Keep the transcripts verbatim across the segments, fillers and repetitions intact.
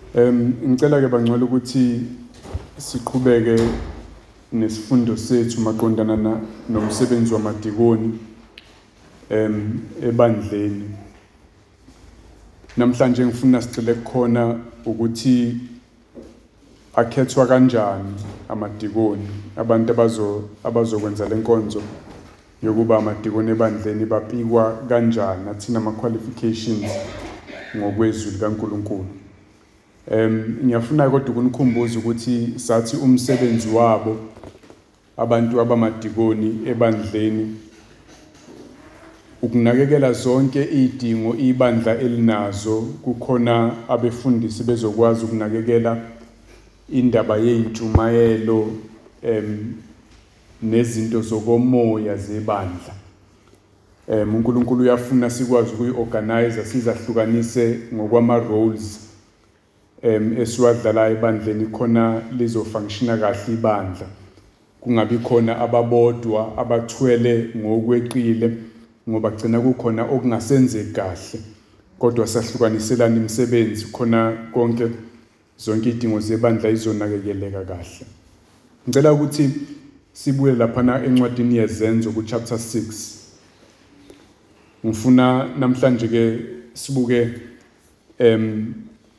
Em ngicela ke bangcwele ukuthi siqhubeke nesifundo sethu maqondana nomsebenzi wamadikoni em ebandleni. Namhlanje ngifuna sicele khona ukuthi akhethwa kanjani amadikoni, abantu abazo abazokwenza lenkonzo yokuba amadikoni ebandleni bapikwa kanjani, athina ama qualifications ngokwezwi likaNkulunkulu. Em ngiyafuna kodwa ukunikhumbuza ukuthi sathi umsebenzi wabo abantu abamadikoni ebandleni ukunakekela zonke izidingo ibandla elinazo. Kukhona abefundisi bezokwazi ukunakekela indaba yeintshumayelo em nezinto zokomoya zebandla. Em uNkulunkulu uyafuna sikwazi ukuyiorganize sizahlukanise ngokwama roles em esiwadlala ebandleni khona lizofunctiona kahle ibandla, kungabi khona ababodwa abathwele ngokweqile ngoba gcina kukhona okungasenzeki kahle, kodwa sahlukaniselana imisebenzi khona konke zonke izidingo zebandla izonakekeleka kahle. Ngicela ukuthi sibuye lapha encwadini yezenzo ku chapter six. Ngifuna namhlanje ke sibuke em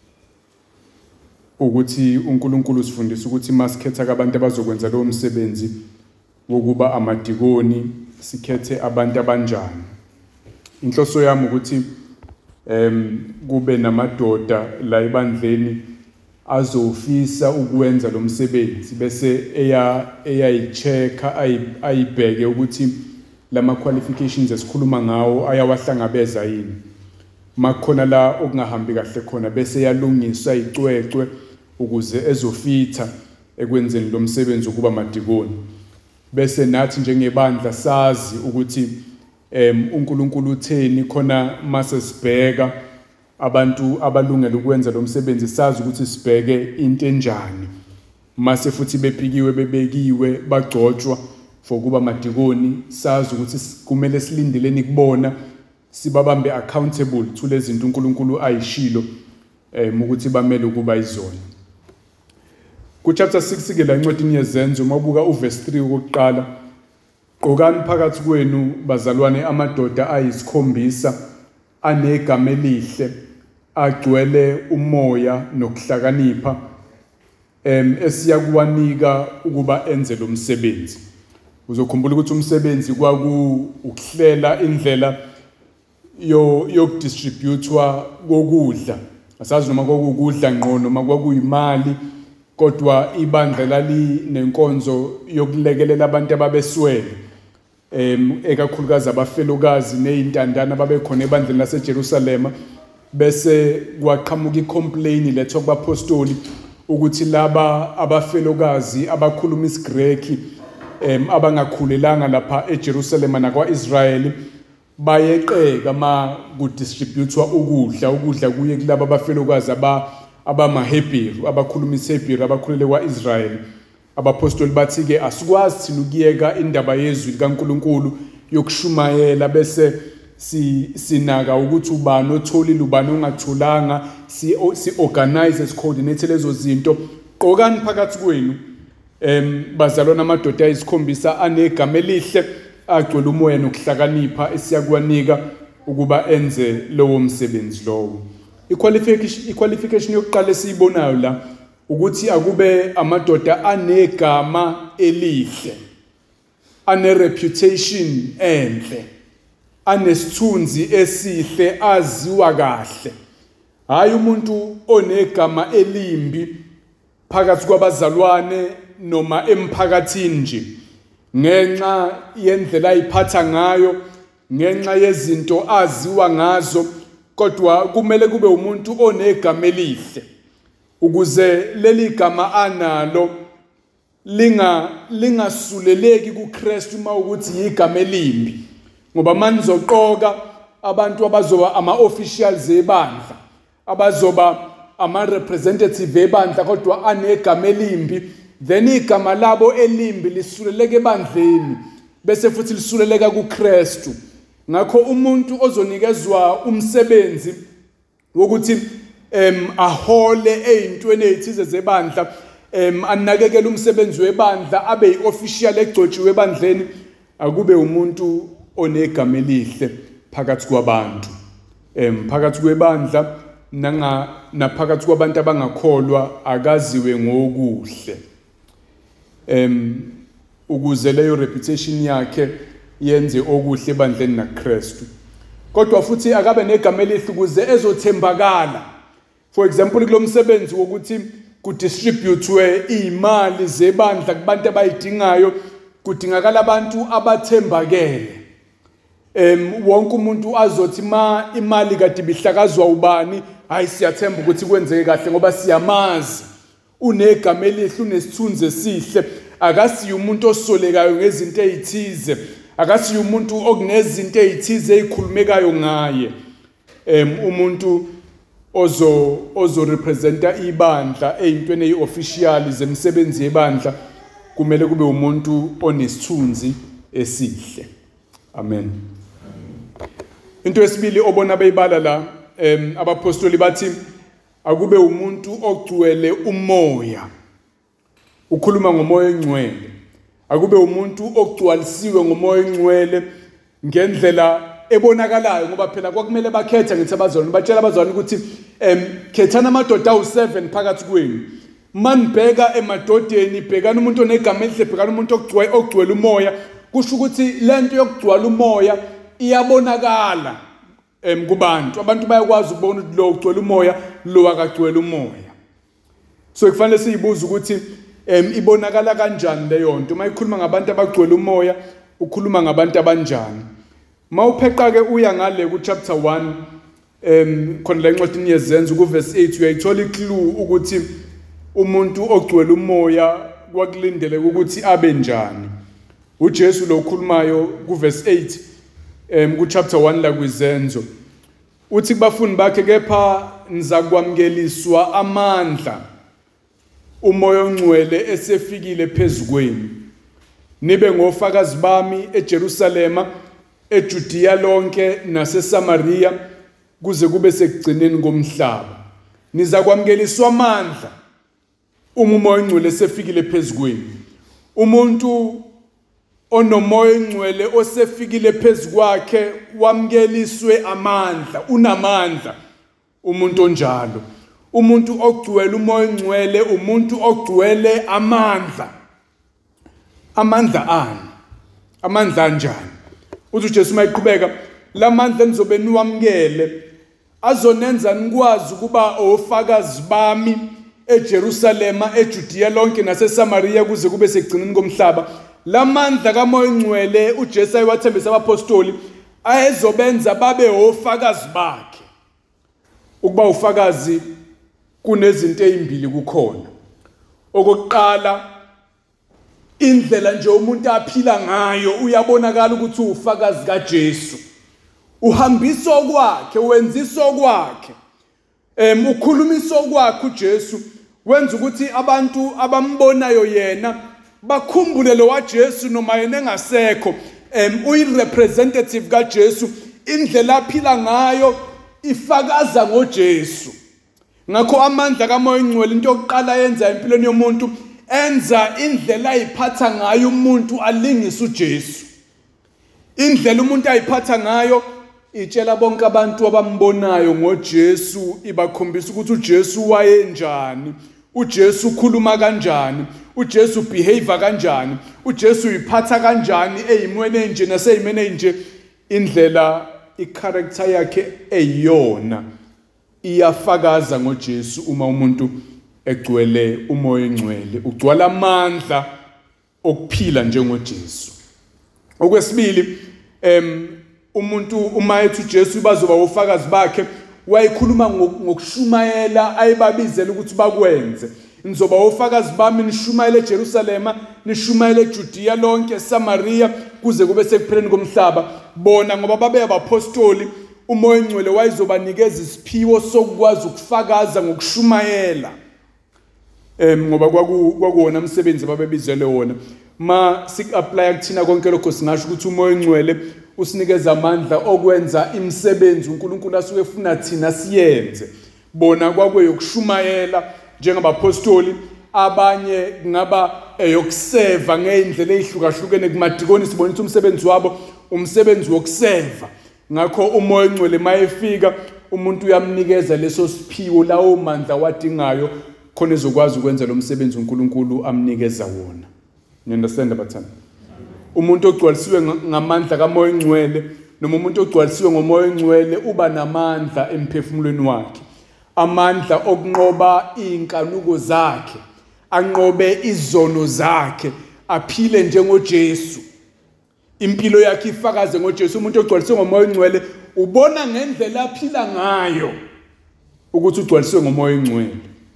ukuthi uNkulunkulu usifundisa ukuthi masikhetha abantu abazokwenza lo msebenzi wokuba amadikoni sikhethe abantu abanjani. Inhloso yami ukuthi em kube namadoda la ebandleni azofisa ukwenza lo msebenzi bese eya eyayichecka ayibheke ukuthi lama qualifications esikhuluma ngawo ayawahlangabeza yini. Makhona la okungahambi kahle khona bese yalungiswa icwecwe ukuze ezofitha ekwenzeni lo msebenzi ukuba amadikoni. Bese nathi njengebandla sazi ukuthi em uNkulunkulu utheni khona mase sibheka abantu abalungele ukwenza lo msebenzi, sazi ukuthi sibheke into enjani. Mase futhi bepikiwe bebekiwe bagcotshwa for kuba amadikoni, sazi ukuthi kumele silindeleni kubona sibabambe accountable to lezi zinto uNkulunkulu ayishilo em ukuthi bamele ukuba izona. Ku chapter six ke la encwadini yezenzo mabuka uverse three okokuqala, qokani phakathi kwenu bazalwane amadoda ayisikhombisa anegama elihle agcwele umoya nokuhlakanipha em esiyakuwanika ukuba enze lo msebenzi. Uzokhumbula ukuthi umsebenzi kwaku ukuhlela indlela yo yokudistributwa kokudla. Asazi noma kokudla ngqo noma kwakuyimali, kodwa ibandla lali nenkonzo yokulekelela abantu ababeswele em ekakhulukazi abafelokazi nezintandana babekhona ebandleni laseJerusalem. Bese kwaqhamuka icomplain lethwa kubapostoli ukuthi laba abafelokazi abakhuluma isiGreki em abangakhulelanga lapha eJerusalem nakwaIsrael bayeqeka ma kudistributwa ukudla ukudla kuye kulabo abafelokazi aba abamaHebheru abakhuluma isiHebheru abakhulele kwaIsrael. Abapostoli bathi ke asikwazi thina ukuyeka indaba yezwi likaNkulunkulu yokushumayela bese si sinaka ukuthi ubani otholile ubani ongatholanga, si si organize si coordinate lezo zinto. Qokani phakathi kwenu em bazalwana amadoda ayisikhombisa anegama elihle agcwele umoya nokuhlakanipha esiyakwanika ukuba enze lowo msebenzi lowo. Iqualification iqualification yokuqala esiyibonayo la ukuthi akube amadoda anegama elihle, ane reputation enhle, anesithunzi esihle, aziwa kahle. Hayi umuntu onegama elimbi phakathi kwabazalwane noma emphakathini nje ngenxa yendlela ayiphatha ngayo, ngenxa yezinto aziwa ngazo, kodwa kumele kube umuntu onegama elihle ukuze leli gama analo linga lingasuleleki kuKristu uma ukuthi igama elimbi. Ngoba manizoqoka abantu abazoba ama officials ebandla, abazoba ama representative ebandla kodwa anegama elimbi, then igama labo elimbi lisuleleke ebandleni bese futhi lisuleleka kuKristu. Ngakho umuntu ozonikezwa umsebenzi wokuthi em ahole ezintweni ezithize zebandla, em anakekele umsebenzi webandla, abe yi-official egcotshiwe ebandleni, akube umuntu onegama elihle phakathi kwabantu. Em phakathi kwebandla nanga naphakathi kwabantu abangakholwa akaziwe ngokuhle. Em ukuze leyo reputation yakhe yenze okuhle ebandleni naKristu. Kodwa futhi akabe negama elihle ukuze ezothembakala. For example, kulomsebenzi wokuthi ku distribute imali zebandla kubantu abayidingayo, kudingakala abantu abathembakele. Em wonke umuntu azothi ma imali kade bihlakazwa ubani, hayi siyathemba ukuthi kwenzeke kahle ngoba siyamazi unegama elihle, unesithunzi esihle, akasiyo umuntu osolekayo ngezinto ezithize, akasiyo umuntu okunezinto ezithize ezikhulumekayo ngaye. Em umuntu ozo ozo representa ibandla ezintweni eziofficial zemsebenzi yebandla kumele kube umuntu onesithunzi esihle. Amen. Into esibili obona beyibala la em abapostoli bathi akube umuntu ogcwele umoya. Ukhuluma ngomoya engcwele. Akube umuntu ogcwalisiwe ngomoya engcwele ngendlela ebonakalayo ngoba phela kwakumele bakhetha ngithi abazalwane batshela abazalwane ukuthi em khethana amadoda awu seven phakathi kwenu. Manibheka emadodeni bhekana umuntu onegama elihle, bhekana umuntu ogcwele ogcwele umoya. Kusho ukuthi lento yokugcwala umoya iyabonakala em kubantu. Abantu bayakwazi ukubona ukuthi lo ugcwele umoya, lo akagcwele umoya. So kufanele siyibuza ukuthi em ibonakala kanjani leyo nto. Mayikhuluma ngabantu abagcwele umoya, ukhuluma ngabantu abanjani. Mawupheqa ke uya ngale ku chapter one em khona la encwadini yezenzo ku verse eight uyayithola iclue ukuthi umuntu ogcwele umoya kwakulindele ukuthi abe njani. uJesu lo ukhulumayo ku verse eight em ku chapter one la kwizenzo uthi kubafundi bakhe kepha nizakwamkeliswa amandla umoya ongcwele esefikile phezukweni, nibe ngofakazi bami eJerusalema, eJudiya lonke naseSamaria kuze kube sekugcineni komhlaba. Nizakwamkeliswa amandla uma umoya ongcwele esefikile phezukweni. Umuntu onomoya ongcwele osefikile phezukwakhe wamkeliswe amandla, unamandla umuntu onjalo. Umuntu ogcwele umoya ongcwele umuntu ogcwele amandla. Amandla ani? Amandla anjani? Uthi uJesu mayiqhubeka, lamandla nizobe niwamkele azonenza nikwazi ukuba ofakazi bami eJerusalema, eJudiya lonke naseSamaria kuze kube sekugcineni komhlaba. Lamandla kamoya ongcwele uJesu ayewathembisa abapostoli ayezobenza babe ofakazi bakhe. Ukuba ufakazi kunezinto ezimbili kukhona. Okokuqala, indlela nje umuntu aphila ngayo uyabonakala ukuthi ufakazi kaJesu. Uhambisa okwakhe, wenzisa okwakhe, em ukhulumisa okwakhe uJesu wenza ukuthi abantu abambonayo yena bakhumbule lo waJesu noma yena engasekho. Em uyi-representative kaJesu, indlela aphila ngayo ifakaza ngoJesu. Ngakho amandla kamoya ongcwele into yokuqala yenza empilweni yomuntu enza indlela ayiphatha ngayo umuntu alingise uJesu. Indlela umuntu ayiphatha ngayo itshela bonke abantu abambonayo ngoJesu, ibakhombisa ukuthi uJesu wayenjani, uJesu ukhuluma kanjani, uJesu behave kanjani, uJesu uyiphatha kanjani ezimweni enje nasezimeni enje. Indlela i-character yakhe eyiyona iyafakaza ngoJesu uma umuntu egcwele umoya ongcwele, ugcwala amandla okuphila njengoJesu. Okwesibili, em umuntu uma ethi uJesu bazoba ofakazi bakhe wayikhuluma ngokushumayela ayibabizela ukuthi bakwenze. Nizoba ofakazi bami nishumayele eJerusalema, nishumayele eJudiya lonke, eSamaria kuze kube sekupheleni komhlaba. Bona ngoba babe abapostoli, umoya ongcwele wayizobanikeza isiphiwo sokwazi ukufakaza ngokushumayela. Em ngoba kwakuwona umsebenzi babebizele wona. Ma sik-apply kuthina konke lokho singasho ukuthi umoya ongcwele usinikeza amandla okwenza imisebenzi uNkulunkulu asuke efuna thina siyenze. bona kwakuyokushumayela njengabapostoli, abanye kungaba eyokuseva ngeindlela ezihlukahlukene kumadikoni. Sibonisa umsebenzi wabo, umsebenzi wokuseva. Ngakho umoya ongcwele mayefika, umuntu uyamnikeza leso siphiwo, lawo mandla wadingayo khona ezokwazi ukwenza lo msebenzi uNkulunkulu amnikeza wona. You understand abathanda? Umuntu ogcwalisiwe ngamandla kamoya ongcwele noma umuntu ogcwalisiwe ngomoya ongcwele uba namandla emphefumulweni wakhe, amandla okunqoba inkanuko zakhe, anqobe izono zakhe, aphile njengoJesu, impilo yakhe ifakaze ngoJesu. Umuntu ogcwalisiwe ngomoya ongcwele ubona ngendlela aphila ngayo ukuthi ugcwalisiwe ngomoya ongcwele.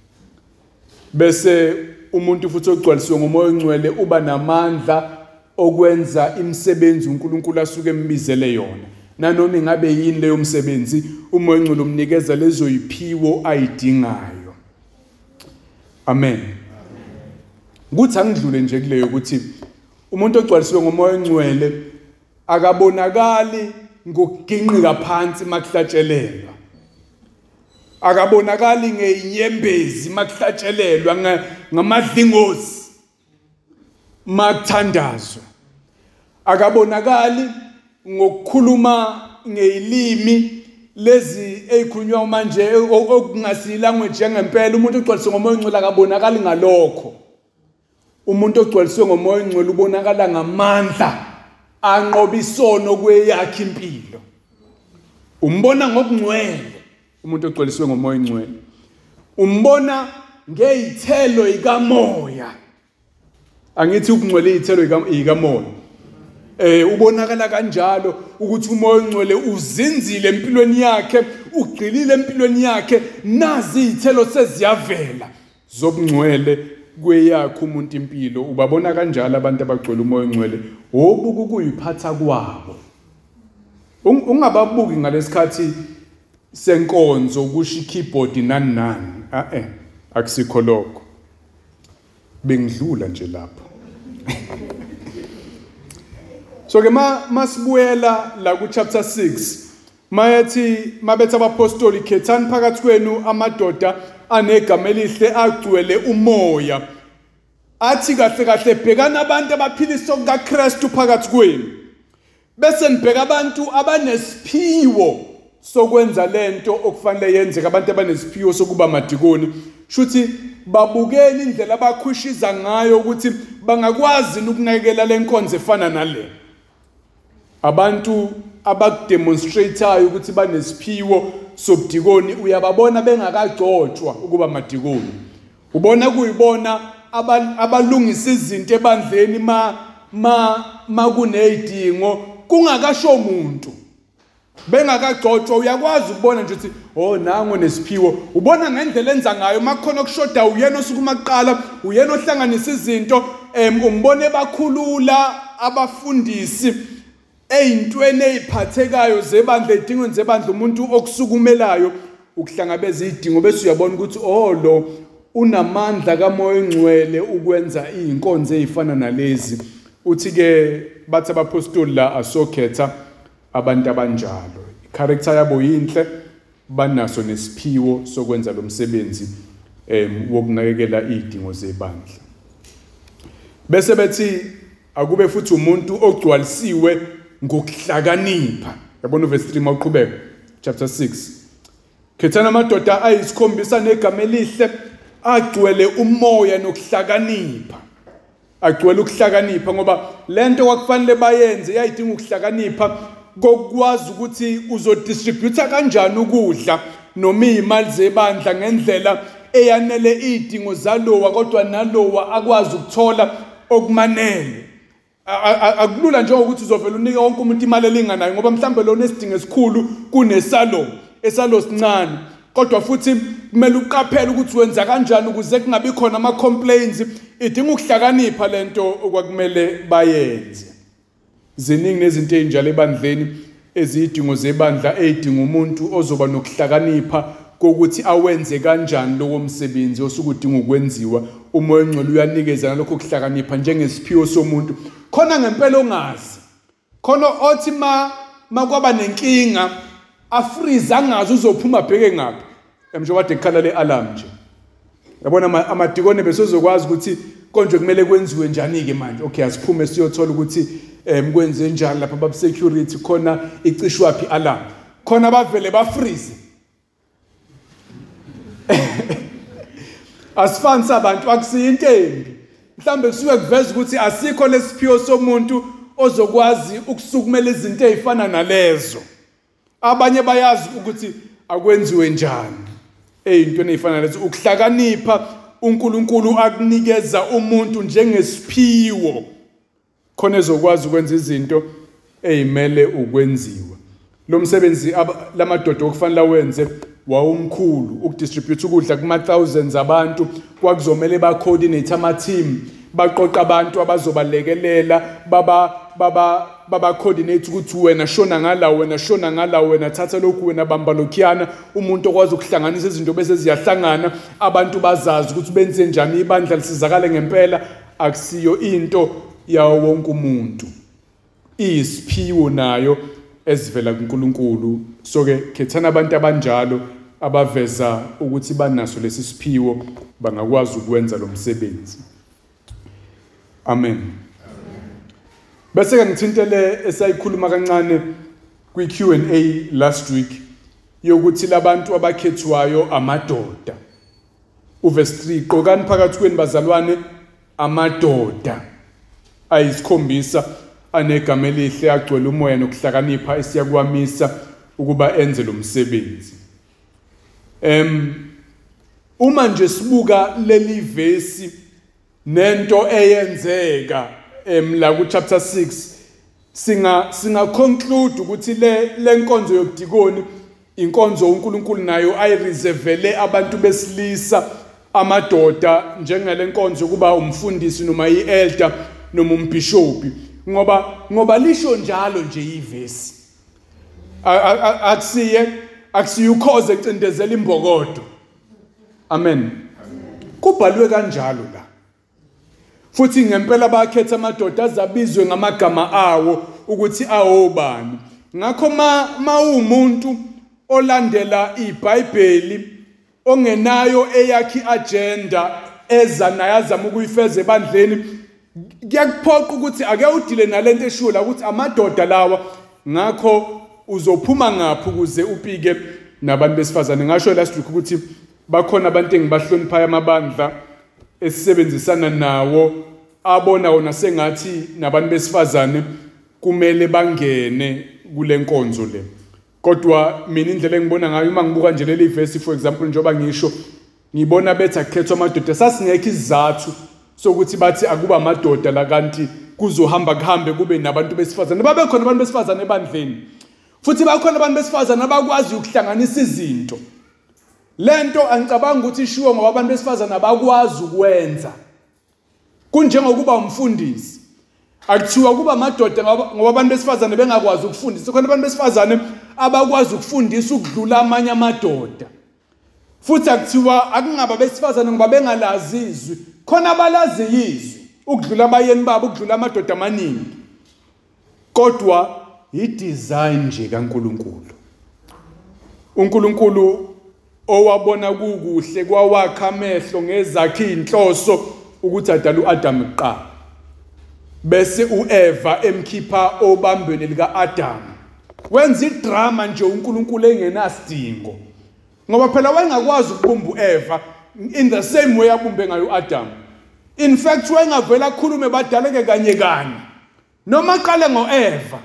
Bese umuntu futhi ogcwalisiwe ngomoya ongcwele uba namandla okwenza imisebenzi uNkulunkulu asuke embizele yona. Nanoma ingabe yini leyo msebenzi, umoya ongcwele umnikeza lezo yiphiwo ayidingayo. Amen. Kuthi angidlule nje kuleyo ukuthi umuntu ogcwalisiwe ngomoya ongcwele akabonakali ngokuginqika phansi makuhlatshelelwa, akabonakali ngeinyembezi makuhlatshelelwa, ngamadlingozi makuthandazwa, akabonakali ngokukhuluma ngeilimi lezi ezikhulunywa manje okungasi language yangempela. Umuntu ogcwalisiwe ngomoya ongcwele akabonakali ngalokho. Umuntu ogcwalisiwe ngomoya ongcwele ubonakala ngamandla anqoba isono kweyakhe impilo. Umbona ngokungcwele umuntu ogcwalisiwe ngomoya ongcwele, umbona ngezithelo zikamoya. Angithi ukungcwele izithelo zikamoya, eh ubonakala kanjalo ukuthi umoya ongcwele uzinzile empilweni yakhe, ugqilile empilweni yakhe, nazi izithelo seziyavela zobungcwele kweyakhe umuntu impilo. Ubabona kanjalo abantu abagcwele umoya ongcwele, obuku kuyiphatha kwabo. Ungababuki ngalesikhathi senkonzo kusho ikeyboard nani nani, a eh akusikho lokho, bengidlula nje lapho. So ke ma masibuyela la ku chapter six, mayethi mabethe abapostoli, khethani phakathi kwenu amadoda anegama elihle agcwele umoya, athi kahle kahle bhekana abantu abaphiliso kaKristu phakathi kwenu, bese nibheka abantu abanesiphiwo sokwenza lento okufanele yenzeke, abantu abanesiphiwo sokuba madikoni. Shuthi babukele indlela abakhushiza ngayo ukuthi bangakwazi ukunakekela lenkonzo efana nale. Abantu abademonstrateayo ukuthi banesiphiwo sobudikoni uyababona bengakagcotshwa ukuba madikoni. Ubona kuyibona abalungisa izinto ebandleni ma ma makunezidingo kungakasho umuntu, bengakagcotshwa. Uyakwazi ukubona nje ukuthi oh nangu nesiphiwo. Ubona ngendlela enza ngayo, makukhona okushoda uyena osukuma kuqala, uyena ohlanganisa izinto, em umbone bakhulula abafundisi eyintweni eziphathekayo zebandla, edingweni zebandla, umuntu okusukumelayo ukuhlangabeza izidingo. Bese uyabona ukuthi oh lo unamandla kamoya ongcwele ukwenza izinkonzo ezifana nalezi. Uthi ke bathi abapostoli la asokhetha abantu abanjalo, character yabo yinhle, banaso nesiphiwo sokwenza lo msebenzi em wokunakekela izidingo zebandla. Bese bethi akube futhi umuntu ogcwalisiwe ngokuhlakanipha. Yabona verse three mawuqhubeka chapter six, khethana amadoda ayisikhombisa negama elihle agcwele umoya nokuhlakanipha. Agcwele ukuhlakanipha ngoba lento kwakufanele bayenze yayidinga ukuhlakanipha kokwazi ukuthi uzodistribute kanjani ukudla noma imali zebandla ngendlela eyanele izidingo zalowa, kodwa nalowa akwazi ukuthola okumanele. Akulula nje ukuthi uzovela unike wonke umuntu imali elinganayo, ngoba mhlambe lo nesidingo esikhulu kunesalo esalo sincane, kodwa futhi kumele uqaphele ukuthi wenza kanjani ukuze kungabi khona ama complaints. Idinga ukuhlakanipha lento okwakumele bayenze. Ziningi nezinto ezinjalo ebandleni ezidingo zebandla ezidinga umuntu ozoba nokuhlakanipha kokuthi awenze kanjani lowo msebenzi osukudinga ukwenziwa. Umoya ongcwele uyanikeza nalokho ukuhlakanipha njengesiphiwo somuntu. Khona ngempela ongazi, khona othi ma makwaba nenkinga afreeze angazi uzophuma bheke ngaphi. njengoba kade kukhala le alarm nje. Yabona amadikone besozokwazi ukuthi konje kumele kwenziwe njani ke manje. Okay, asiphume siyothola ukuthi em kwenze njani lapha bab security khona icishwa phi alarm. Khona bavele ba freeze. Asifani sabantu akusiyintembi. Mhlambe kusuke kuveza ukuthi asikho lesiphiwo somuntu ozokwazi ukusukumela izinto ezifana nalezo. Abanye bayazi ukuthi akwenziwe njani. Eyintweni ezifana nalezo ukuhlakanipha uNkulunkulu akunikeza umuntu njengesiphiwo khona ezokwazi ukwenza izinto ezimele ukwenziwa. Lo msebenzi lamadoda okufanele wenze wawumkhulu ukudistribute ukudla kuma thousands abantu kwakuzomela ba coordinate ama team baqoqa abantu abazobalekelela baba baba baba coordinate ukuthi wena shona ngala wena shona ngala wena thatha lokhu wena bamba lokhiyana umuntu okwazi ukuhlanganisa izinto bese ziyahlangana abantu bazazi ukuthi benze njani ibandla lisizakale ngempela akusiyo into yawo wonke umuntu isiphiwo nayo esivela kuNkulunkulu. So ke khethana abantu abanjalo abaveza ukuthi banaso lesi siphiwo bangakwazi ukwenza lo msebenzi. Amen. Bese ke ngithintele esayikhuluma kancane kwi Q and A last week yokuthi labantu abakhethwayo amadoda. Uverse three qokani phakathi kweni bazalwane amadoda ayisikhombisa anegama elihle agcwele umoya nokuhlakanipha esiyakwamisa ukuba enze lo msebenzi. Em uma nje sibuka leli verse nento eyenzeka em la ku chapter six singa singa conclude ukuthi le lenkonzo yobudikoni inkonzo uNkulunkulu nayo ayireservele abantu besilisa amadoda njengale nkonzo yokuba umfundisi noma ielder noma umbishopi ngoba ngoba lisho njalo nje ivesi akusiye akusiyukhoze ecindezela imbokodo. Amen. Kubhalwe kanjalo la. Futhi ngempela bakhetha amadoda azabizwe ngamagama awo ukuthi awobani. Ngakho ma mawumuntu olandela iBhayibheli ongenayo eyakhi agenda eza naye azama ukuyifeza ebandleni kuyakuphoqa ukuthi ake udile nalento eshula ukuthi amadoda lawa ngakho uzophuma ngaphi ukuze upike nabantu besifazane. Ngasho last week ukuthi bakhona abantu engibahloniphayo amabandla esebenzisana nawo abona wona sengathi nabantu besifazane kumele bangene kule nkonzo le. Kodwa mina indlela engibona ngayo uma ngibuka nje leli verse for example njoba ngisho ngibona bethi akukhethwa amadoda sasingekho izathu sokuthi bathi akuba amadoda la kanti kuzohamba kuhambe kube nabantu besifazane. Babe khona abantu besifazane ebandleni. Futhi bakhona abantu besifazane abakwazi ukuhlanganisa izinto. Lento angicabanga ukuthi ishiwo ngoba abantu besifazane abakwazi ukwenza. Kunjengokuba umfundisi. Akuthiwa kuba amadoda ngoba abantu besifazane bengakwazi ukufundisa. Khona abantu besifazane abakwazi ukufundisa ukudlula amanye amadoda. Futhi akuthiwa akungaba besifazane ngoba bengalazi izwi. Khona abalazi izwi ukudlula abayeni babo ukudlula amadoda amaningi. Kodwa i-design nje kaNkulunkulu. uNkulunkulu owabona kukuhle kwawakha amehlo ngezakhi inhloso ukuthi adala uAdam kuqala. Bese uEva emkhipha obambeni lika Adam. Wenza idrama nje uNkulunkulu engenasidingo. Ngoba phela wayengakwazi ukubumba uEva in the same way abumbe ngayo uAdam. In fact wayengavela khulume badaleke kanye kanye. Noma qale ngoEva.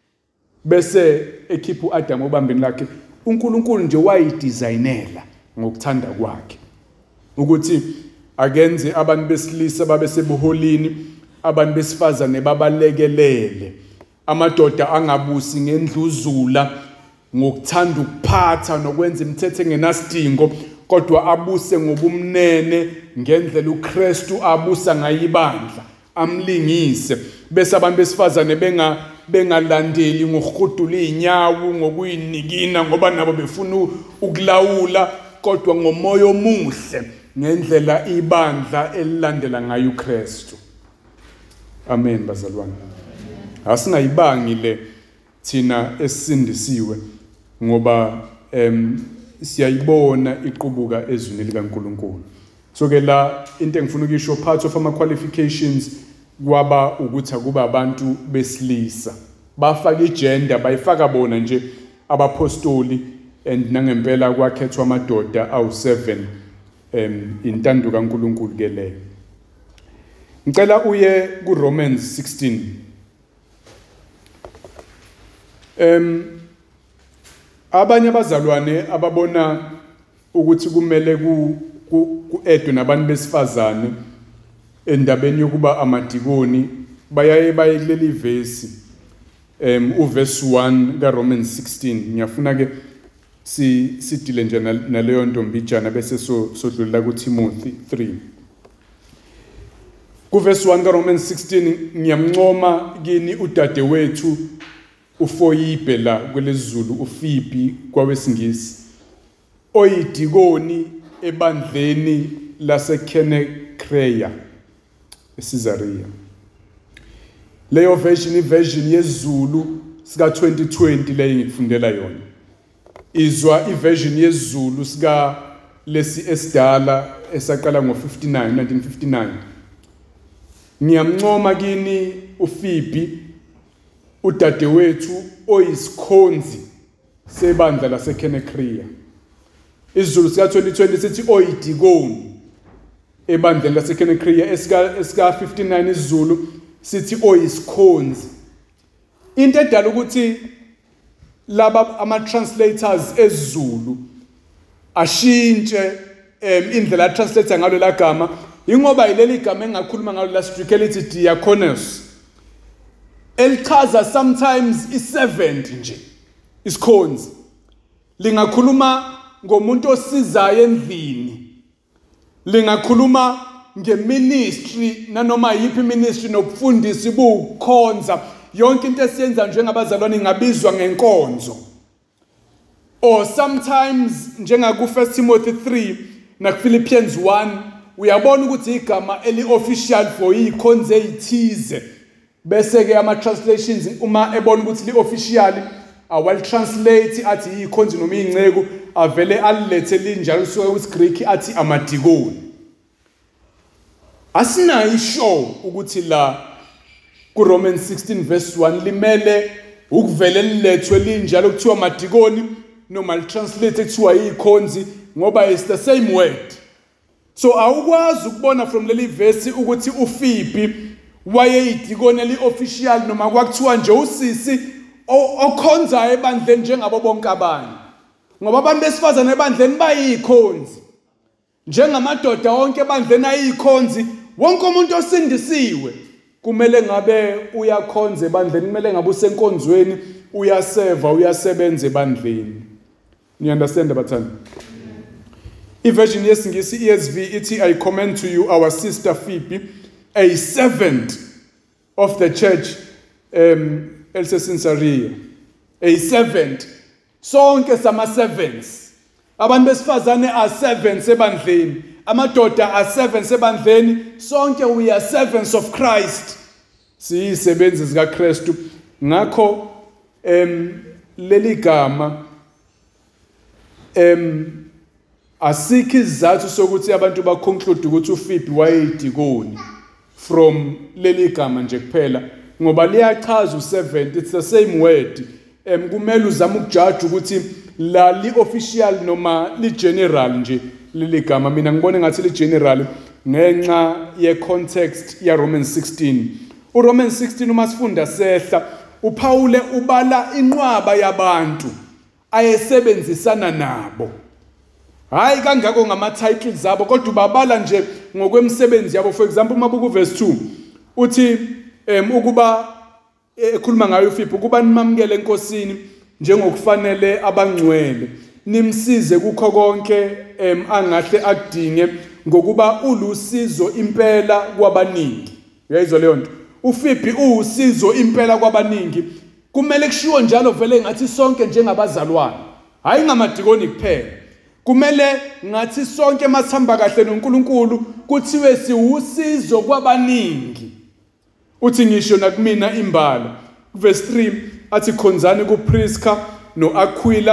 Bese ekhipha uAdam obambeni lakhe. uNkulunkulu nje wayidesignela ngokuthanda kwakhe ukuthi akenze abantu besilisa babe sebuholini abantu besifazane babalekelele amadoda angabusi ngendluzula ngokuthanda ukuphatha nokwenza imithetho engenasidingo kodwa abuse ngobumnene ngendlela uKristu abusa ngayibandla amlingise bese abantu besifazane benga bengalandeli ngokuhudula inyawo ngokuyinikina ngoba nabo befuna ukulawula kodwa ngomoya omuhle ngendlela ibandla elilandela ngayo uKristu. Amen bazalwane. Asingayibangi le thina esindisiwe ngoba em siyayibona iqubuka ezwini likaNkulunkulu. So ke la into engifuna ukisho, part of ama qualifications kwaba ukuthi akuba abantu besilisa bafaka igender, bayifaka bona nje abapostoli, and nangempela kwakhethwa amadoda awu seven um intando kaNkulunkulu ke leyo. Ngicela uye ku Romans sixteen. Um abanye abazalwane ababona ukuthi kumele ku ku-edwe nabantu besifazane endabeni yokuba amadikoni bayaye baye kuleli vesi um uverse one ka Romans sixteen. Ngiyafuna ke si sidile nje naleyo ntombijana bese so sodlula ku Timothy three. Ku verse one ka Romans sixteen ngiyamncoma kini udade wethu uFoyibe la kwelezulu uPhoebe kwawesingisi oyidikoni ebandleni laseKenekreya eCaesarea. Leyo version iversion yezulu sika twenty twenty leyo ngikufundela yona. Izwa iversion yezulu sika lesi esidala esaqala ngo fifty-nine nineteen fifty-nine. Ngiyamncoma kini uPhoebe udade wethu oyisikhonzi sebandla laseKenekreya. Izulu sika twenty twenty sithi oyidikoni ebandleni laseKenekreya, esika esika fifty-nine izulu sithi oyisikhonzi. Into edala ukuthi laba ama translators ezulu ashintshe um indlela translate ngalo la gama, ingoba ileli gama engakhuluma ngalo last week elithi diaconus elichaza sometimes i-servant nje, isikhonzi, lingakhuluma ngomuntu osizayo endlini, lingakhuluma ngeministry nanoma yipi ministry nobufundisi bukhonza, yonke into esiyenza njengabazalwane ingabizwa ngenkonzo. Or sometimes njengaku First Timothy three na Philippians one uyabona ukuthi igama eli official for ikhonze ezithize, bese ke ama translations uma ebona ukuthi li official awal translate athi ikhonzi noma ingceko avele alilethe linjalo so usiGreek athi amadikoni. Asinayo ishow ukuthi la ku Romans sixteen verse one limele ukuvele lilethwe linjalo kuthiwa amadikoni noma li translate kuthiwa ikhonzi ngoba it's the same word. So awukwazi ukubona from leli verse ukuthi uPhoebe wayeyidikoni eli official noma kwakuthiwa nje usisi okhonza ebandleni njengabo bonke abanye, ngoba abantu besifazane ebandleni bayikhonzi njengamadoda wonke ebandleni ayikhonzi. Wonke umuntu osindisiwe kumele ngabe uyakhonza ebandleni, kumele ngabe usenkonzweni, uyaseva, uyasebenza ebandleni. You understand abathandi? Iversion yesingisi E S V ithi, I commend to you our sister Phoebe, a servant of the church um Caesarea. A servant. Sonke sama servants. Abantu besifazane are servants ebandleni. Amadoda are servants ebandleni. Sonke we are servants of Christ. Siyisebenzi zika Kristu. Ngakho em leli gama em asikho izathu sokuthi abantu ba conclude ukuthi uPhoebe wayeyidikoni from leli gama nje kuphela, ngoba liyachaza u-servant, it's the same word. Em kumele uzama ukujudge ukuthi la li official noma li general nje leli gama. Mina ngibona ngathi li general ngenxa ye context ya Romans sixteen. U Romans sixteen uma sifunda sehla, uPaul ubala inqwaba yabantu ayesebenzisana nabo. Hayi kangako ngama titles zabo, kodwa ubabala nje ngokwemsebenzi yabo. For example, mabuku verse two uthi em ukuba ekhuluma ngayo uPhoebe, ukuba nimamukele enkosini njengokufanele abangcwele, nimsize kukho konke em angahle akudinge, ngokuba ulusizo impela kwabaningi. Uyayizwa leyo nto? uPhoebe usizo impela kwabaningi. Kumele kushiwo njalo vele ngathi sonke njengabazalwane, hayi ngamadikoni kuphela. Kumele ngathi sonke masihamba kahle noNkulunkulu kuthiwe siwusizo kwabaningi. Uthi ngisho nakumina imbala. Verse three athi khonzani kuPrisca noAquila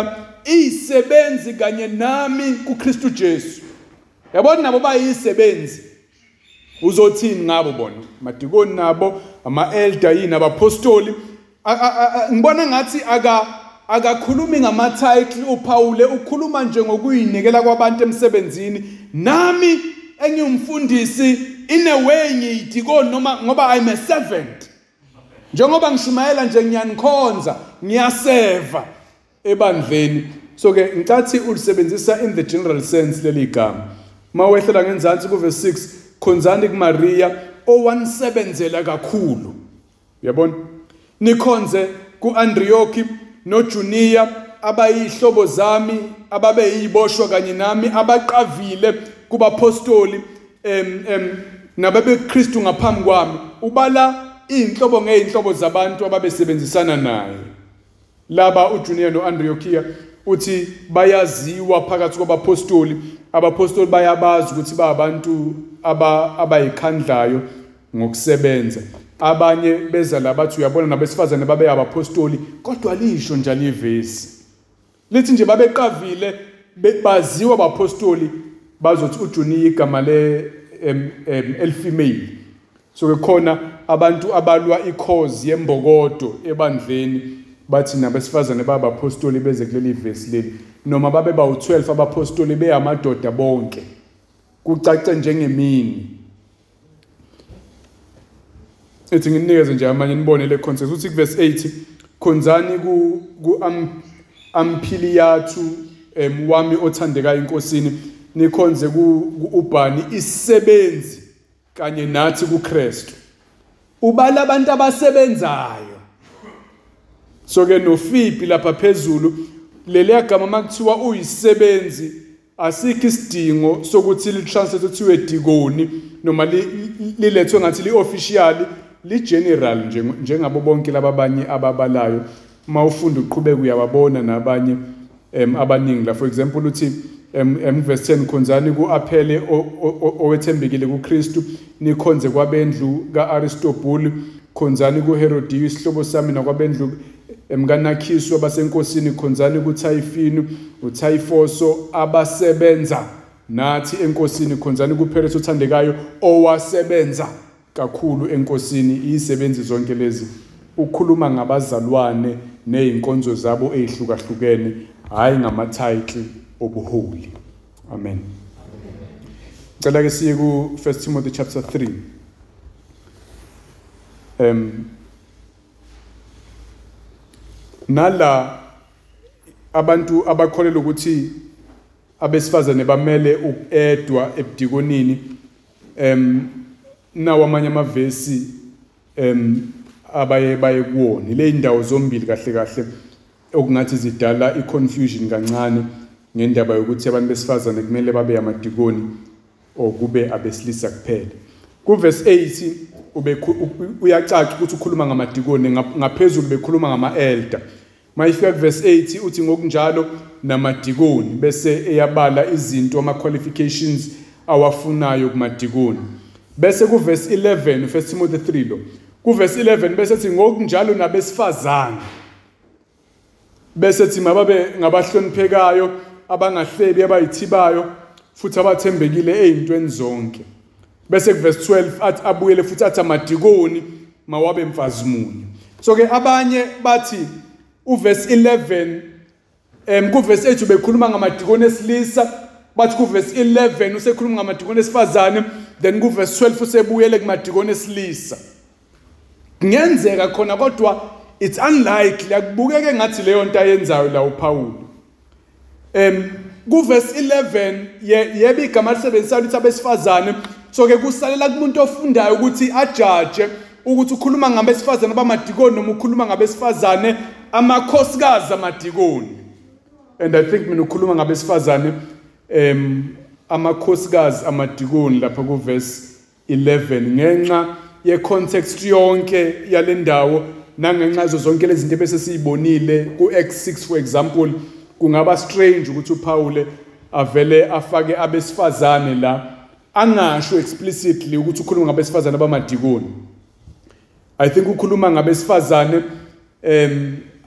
izisebenzi kanye nami kuKristu Jesu. Yabona nabo bayisebenzi. Uzothini ngabo bona? Madikoni nabo, ama-elder yini, abapostoli. Ngibona ngathi aka akakhulumi ngama-title uPaul, ukhuluma nje ngokuyinikela kwabantu emsebenzini. Nami engiyumfundisi in a way ngiyidikoni noma ngoba I'm a servant. Njengoba ngishumayela nje ngiyanikhonza, ngiyaseva ebandleni. So ke ngicathi ulisebenzisa in the general sense leli gama. Mawehlela ngenzansi ku verse six, khonzani kuMaria owanisebenzela kakhulu. Uyabona? Nikhonze kuAndriyoki noJunia abayihlobo zami ababeyiboshwa kanye nami abaqavile kubapostoli em em nababeKristu ngaphambi kwami. Ubala inhlobo ngeinhlobo zabantu ababesebenzisana naye. Laba uJunia noAndriyokia uthi bayaziwa phakathi kwabapostoli. Abapostoli bayabazi ukuthi bayabantu aba abayikhandlayo ngokusebenza. Abanye beza labathi uyabona nabesifazane babe abapostoli kodwa lisho njalo ivesi. Lithi nje babeqavile baziwa abapostoli bazothi uJunia igama le elfemale. So kukhona abantu abalwa ikhozi yembokodo ebandleni bathi nabesifazane babapostoli beze kuleli verse leli noma babe bawu twelve abapostoli beyamadoda bonke kucace njengemini. Ethi nginikeze nje amanye nibone le context uthi verse eight khonzani ku ku Amphiliyathu em wami othandeka inkosini nikhonze ku uBhani isisebenzi kanye nathi kuKristu. Ubala abantu abasebenzayo. So ke noFipi lapha phezulu leli gama makuthiwa uyisebenzi asikho isidingo sokuthi li translate kuthiwe dikoni noma lilethwe ngathi li official li general nje njengabo bonke lababanye ababalayo. Mawufunda uqhubeka uyababona nabanye em abaningi la for example uthi em verse ten khonzani kuAphele owethembekile kuKristu nikhonze kwabendlu kaAristobule khonzani kuHerodiya isihlobo sami nakwabendlu emkanakhiso abasenkosini khonzani kuThayifinu uThayifoso abasebenza nathi enkosini khonzani kuPeres othandekayo owasebenza kakhulu enkosini. Izisebenzi zonke lezi ukhuluma ngabazalwane nezinkonzo zabo ezihlukahlukene hayi ngama-title obuholi. Amen. Ngicela ke siye ku First Timothy chapter three. Um nala abantu abakholelwa ukuthi abesifazane bamele ukudwa ebudikonini em nawo amanye amavesi em abaye baye kuwona le indawo zombili kahle kahle okungathi zidala iconfusion kancane ngendaba yokuthi abantu besifazane kumele babe amadikoni okube abesilisa kuphela. Ku verse eight ube uyacaca ukuthi ukhuluma ngamadikoni ngaphezulu bekhuluma ngama-elder. Mayifika ku verse eight uthi ngokunjalo namadikoni bese eyabala izinto ama qualifications awafunayo kumadikoni. Bese ku verse eleven First Timothy three lo ku verse eleven bese ethi ngokunjalo nabesifazane bese ethi mababe ngabahloniphekayo abangahlebi abayithibayo futhi abathembekile ezintweni zonke. Bese ku verse twelve athi abuyele futhi athi amadikoni mawabe mfazi munye. So ke abanye bathi u verse eleven em ku verse eight ubekhuluma ngamadikoni esilisa bathi ku verse eleven usekhuluma ngamadikoni esifazane then ku verse twelve usebuyele kumadikoni esilisa. Ngenzeka khona kodwa it's unlikely akubukeke ngathi leyo nto ayenzayo la uPaul. Em ku verse eleven yebe igama lisebenzisa lithi abesifazane. So ke kusalela kumuntu ofundayo ukuthi ajudge ukuthi ukhuluma ngabesifazane abamadikoni noma ukhuluma ngabesifazane amakhosikazi amadikoni. And I think mina ukhuluma ngabesifazane em amakhosikazi amadikoni lapha ku verse eleven ngenxa ye context yonke yalendawo nangenxa zonke lezi zinto bese siyibonile ku Acts six for example kungaba strange ukuthi uPaul avele afake abesifazane la angasho explicitly ukuthi ukhuluma ngabesifazane abamadikoni. I think ukhuluma ngabesifazane em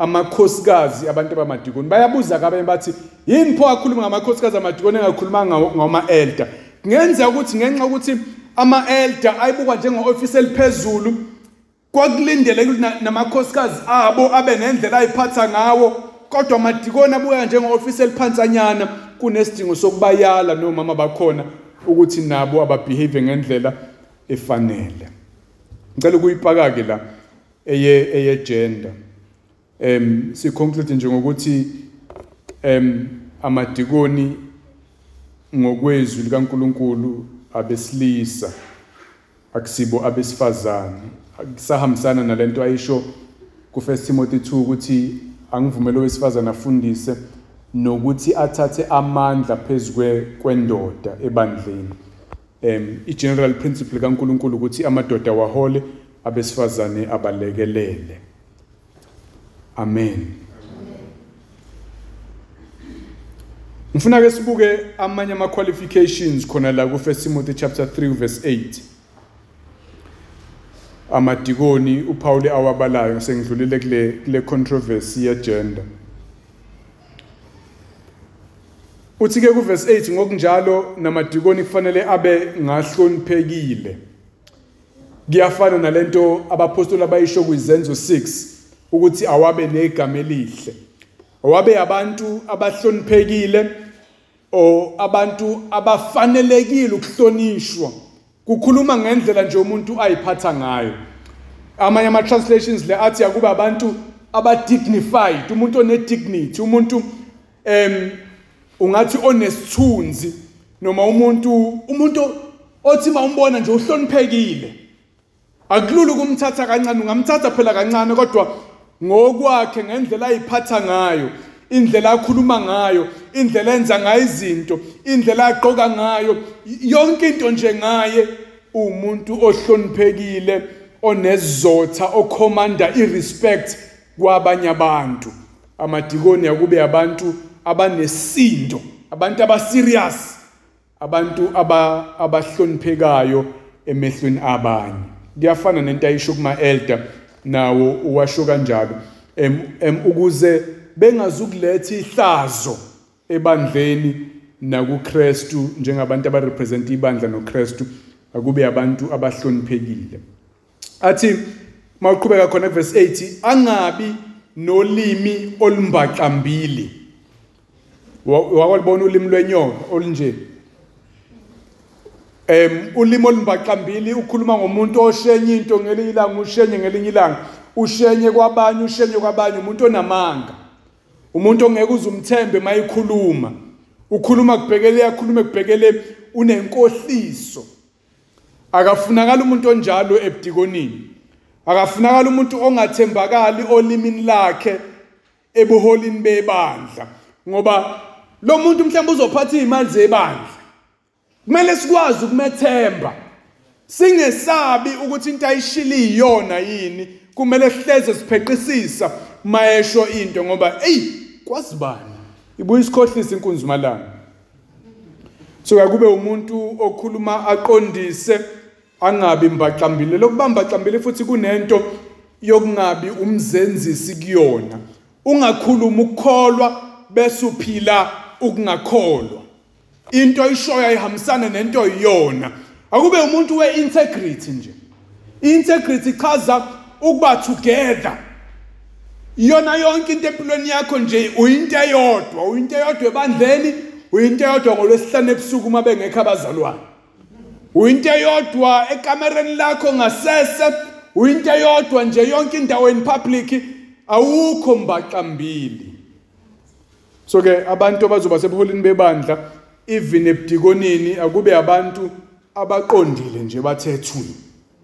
amakhosikazi abantu abamadikoni. Bayabuza kabanye bathi yini pho akhuluma ngamakhosikazi amadikoni engakhulumanga ngama-elder. Ngenza ukuthi ngenxa ukuthi ama-elder ayibukwa njengo-ofisi eliphezulu, kwakulindele ukuthi namakhosikazi abo abe nendlela ayiphatha ngawo, kodwa amadikoni abuka njengo-ofisi eliphansanyana, kunesidingo sokubayala nomama bakhona ukuthi nabo ababehave ngendlela efanele. Ngicela ukuyipaka-ke la eye eye gender. Em si conclude nje ngokuthi em amadikoni ngokwezwi likaNkuluNkulu abesilisa akusibo abesifazane. Kusahambisana nalento ayisho ku First Timothy two ukuthi angivumele owesifazane afundise nokuthi athathe amandla phezukwe kwendoda ebandleni. Em i general principle kaNkuluNkulu ukuthi amadoda wahole, abesifazane abalekelele. Amen. Ngifuna ke sibuke amanye ama qualifications khona la ku First Timothy chapter three verse eight. Amadikoni uPaul awabalayo, sengidlulile kule kule controversy ya gender. Uthi ke ku verse eight ngokunjalo namadikoni kufanele abe ngahloniphekile. Kuyafana nalento abapostoli abayisho kuIzenzo six ukuthi awabe negama elihle. Awabe abantu abahloniphekile o abantu abafanelekile ukuhlonishwa. Kukhuluma ngendlela nje umuntu ayiphatha ngayo. Amanye ama translations le athi akuba abantu abadignified, umuntu one dignity, umuntu em ungathi onesithunzi, noma umuntu umuntu othi mawumbona nje uhloniphekile. Akulula ukumthatha kancane, ungamthatha phela kancane kodwa ngokwakhe ngendlela ayiphatha ngayo, indlela akhuluma ngayo, indlela enza ngayo izinto, indlela agqoka ngayo, yonke into nje ngaye umuntu ohloniphekile, onezotha, ocommanda irespect kwabanye abantu. Amadikoni akube abantu abanesindo, abantu abaserious, abantu aba abahloniphekayo emehlweni abanye. Kuyafana nento ayisho kuma elder nawo uwasho kanjalo em em ukuze bengazukuletha ihlazo ebandleni nakuKristu njengabantu abarepresent ibandla noKristu, akube abantu abahloniphekile. Athi mawuqhubeka khona verse eight, angabi nolimi olumbaqambili. Wakwalibona ulimi lwenyoka olunje. Em ulimi olumbaqambili ukhuluma ngomuntu oshenye into ngelinye ilanga, ushenye ngelinye ilanga, ushenye kwabanye, ushenye kwabanye, umuntu onamanga, umuntu ongeke uzumthembe mayikhuluma, ukhuluma kubhekele, yakhuluma kubhekele, unenkohliso. Akafunakala umuntu onjalo ebudikonini. Akafunakala umuntu ongathembakali olimini lakhe ebuholini bebandla, ngoba lo muntu mhlawumbe uzophatha izimali zebandla. Kumele sikwazi ukumethemba, singesabi ukuthi into ayishili iyona yini. Kumele sihleze sipheqisisa mayesho into, ngoba hey kwasibani ibuye isikhohlisa inkunzi malanga. So akube umuntu okhuluma aqondise, angabi mbaqambile. Lokubamba qambile futhi kunento yokungabi umzenzisi kuyona. Ungakhuluma ukukholwa bese uphila ukungakholwa. Into ayishoya ihambisana nento iyona. Akube umuntu we-integrity nje. Integrity ichaza ukuba together. Iyona yonke into empilweni yakho nje uyinto eyodwa, uyinto eyodwa ebandleni, uyinto eyodwa ngolwesihlanu ebusuku uma bengekho abazalwane. Uyinto eyodwa ekamereni lakho ngasese, uyinto eyodwa nje yonke indawo in public, awukho mbaqambili. So ke abantu abazoba sebuholini bebandla even ebudikonini akube abantu abaqondile nje bathe thuni.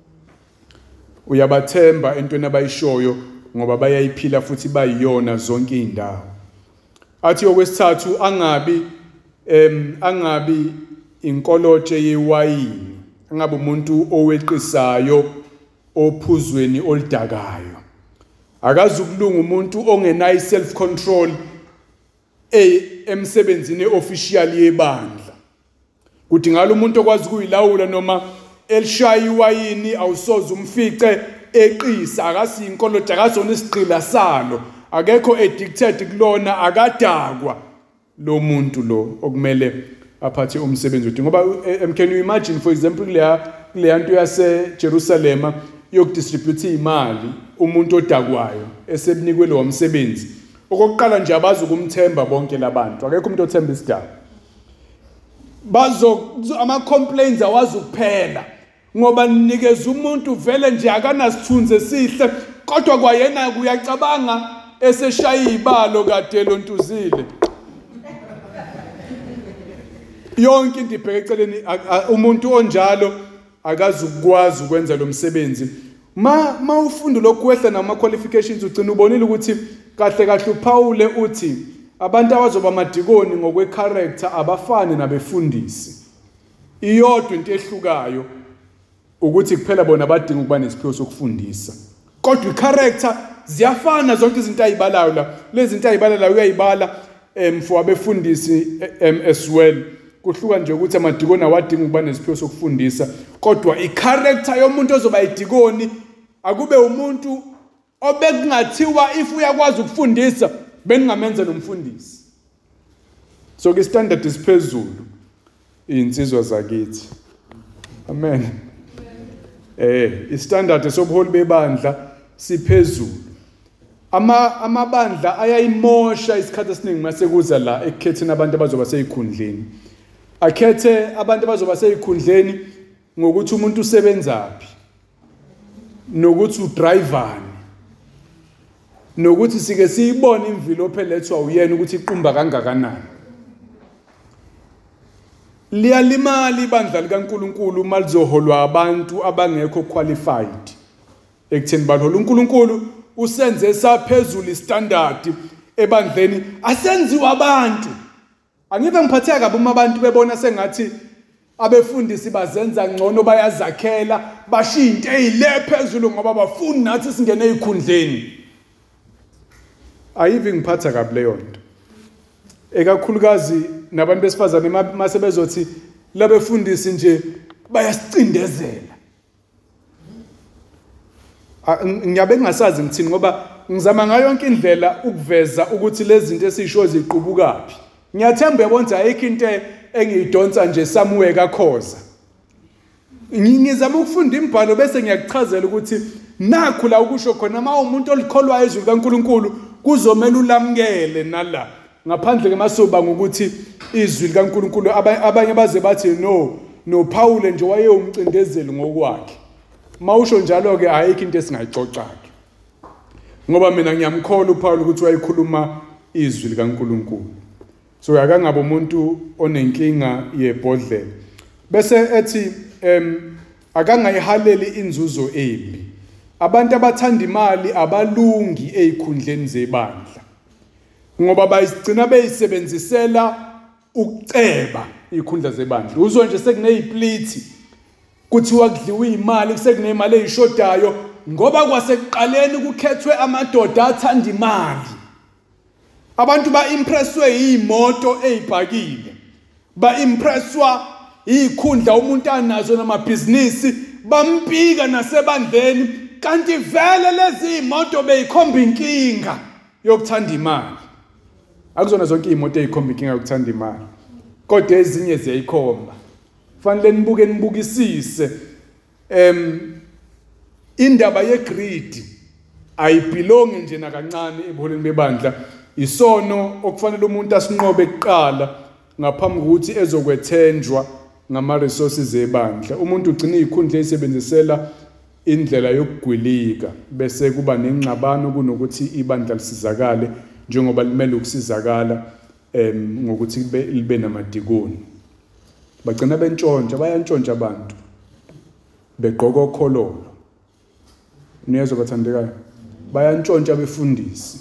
Uyabathemba entweni abayishoyo ngoba bayayiphila futhi bayiyona zonke indawo. Athi okwesithathu angabi em angabi inkolotshe yewayini, angabe umuntu oweqisayo ophuzweni olidakayo. Akazukulunga umuntu ongenayo self control eh emsebenzini official yebandla. Kudingala umuntu okwazi ukuyilawula noma elishaya iwayini awusoze umfice eqisa, akasi inkolotshe, akasona isigqila salo, akekho addicted kulona, akadakwa lo muntu lo okumele aphathe umsebenzi wedinga. Ngoba um, can you imagine for example kuleya kuleya nto yase Jerusalem yokudistribute imali, umuntu odakwayo esebunikwe lo umsebenzi, okokuqala nje abazi ukumthemba bonke labantu, akekho umuntu othemba isidaba. Bazo ama complaints awazi ukuphela ngoba ninikeza umuntu vele nje akanasithunzi esihle, kodwa kwayena kuyacabanga eseshaya ibalo kade lontuzile. Yonke into ibheke eceleni, umuntu onjalo akazi ukwazi ukwenza lo msebenzi. Ma ma ufunda lokwehla nama qualifications ugcina ubonile ukuthi kahle kahle uPaul uthi abantu abazoba amadikoni ngokwe character abafani nabefundisi. Iyodwa into ehlukayo ukuthi kuphela bona badinga ukuba nesiphiwo sokufundisa. Kodwa i-character ziyafana zonke izinto ayibalayo la. Lezi zinto ayibalayo uyayibala em for abefundisi em as well. Kuhluka nje ukuthi amadikoni awadinga ukuba nesiphiwo sokufundisa, kodwa i-character yomuntu ozoba idikoni akube umuntu obekungathiwa if uyakwazi ukufundisa beningamenza lo mfundisi. So ke standard isiphezulu insizwa zakithi. Amen. Eh, istandard sobuholi bebandla siphezulu. Ama amabandla ayayimosha isikhathi esiningi mase kuza la ekukhetheni abantu abazoba seyikhundleni. Akhethe abantu abazoba seyikhundleni ngokuthi umuntu usebenzaphi, nokuthi udrivani, nokuthi sike siyibone imvilophe lethwa uyena ukuthi iqumba kangakanani. Liyalimala ibandla likaNkulunkulu malizoholwa abantu abangekho qualified. Ekutheni bahola uNkulunkulu usenze saphezulu istandard ebandleni asenziwa abantu. Angive ngiphatheka kabi uma abantu bebona sengathi abefundisi bazenza ngcono, bayazakhela, bashiya into ezile phezulu ngoba bafuni nathi singene ezikhundleni. Ayive ngiphatha kabi leyo nto. Ekakhulukazi nabantu besifazane mase bezothi labefundisi nje bayasicindezela. Ngiyabe ngingasazi ngithini ngoba ngizama ngayo yonke indlela ukuveza ukuthi lezi zinto esisho ziqubukaphi. Ngiyathemba yabonza ayikho into engiyidonsa nje somewhere kakhoza. Ngizama ukufunda imibhalo bese ngiyakuchazela ukuthi nakho la ukusho khona ma umuntu olikholwayo izwi likaNkulunkulu kuzomela ulamukele nala. Ngaphandle ke masoba ngokuthi izwi likaNkulunkulu abanye baze bathi no no Paul nje waye umcindezeli ngokwakhe. Mawusho njalo ke ayikho into esingayixoxaki. Ngoba mina ngiyamkhola uPaul ukuthi wayikhuluma izwi likaNkulunkulu. So akangabo umuntu onenkinga yebhodlela. Bese ethi em akangayihaleli inzuzo embi. Abantu abathanda imali abalungi ezikhundleni zebandla. Ngoba bayigcina beyisebenzisela ukuceba izikhundla zebandla. Uzwe nje sekunezipliti kuthiwa kudliwa imali, kusekunezimali ezishodayo ngoba kwasekuqaleni kukhethwe amadoda athanda imali. Abantu ba impresswe izimoto ezibhakile, ba impresswa izikhundla umuntu anazo namabhizinisi, bampika nasebandleni, kanti vele lezi imoto beyikhomba inkinga yokuthanda imali. Akuzona zonke izimoto ezikhomba inkinga yokuthanda imali, kodwa ezinye ziyayikhomba. Fanele nibuke nibukisise em indaba yegreed ayibelongi nje nakancane ebuholeni bebandla. Isono okufanele umuntu asinqobe kuqala ngaphambi kokuthi ezokwethenjwa ngama resources ebandla. Umuntu ugcina izikhundla ezisebenzisela indlela yokugwilika bese kuba nengxabano kunokuthi ibandla lisizakale njengoba limele ukusizakala em ngokuthi libe namadikoni. Bagcina bentshontsha, bayantshontsha abantu begqoka okhololo. Niyezwa bathandekayo, bayantshontsha befundisi.